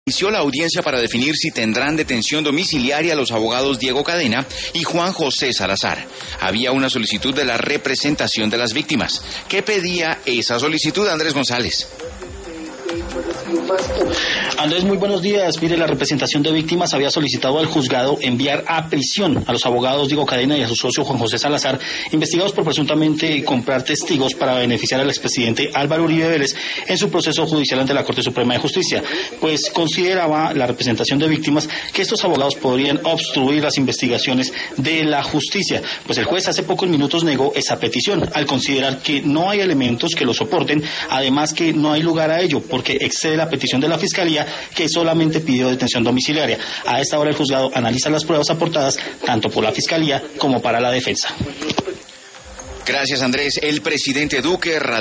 Inició la audiencia para definir si tendrán detención domiciliaria los abogados Diego Cadena y Juan José Salazar. Había una solicitud de la representación de las víctimas. ¿Qué pedía esa solicitud, Andrés González? Andrés, muy buenos días. Mire, la representación de víctimas había solicitado al juzgado enviar a prisión a los abogados Diego Cadena y a su socio Juan José Salazar, investigados por presuntamente comprar testigos para beneficiar al expresidente Álvaro Uribe Vélez en su proceso judicial ante la Corte Suprema de Justicia. Pues consideraba la representación de víctimas que estos abogados podrían obstruir las investigaciones de la justicia. Pues el juez hace pocos minutos negó esa petición al considerar que no hay elementos que lo soporten, además que no hay lugar a ello porque excede la petición de la Fiscalía, que solamente pidió detención domiciliaria. A esta hora el juzgado analiza las pruebas aportadas tanto por la Fiscalía como para la defensa. Gracias, Andrés. El presidente Duque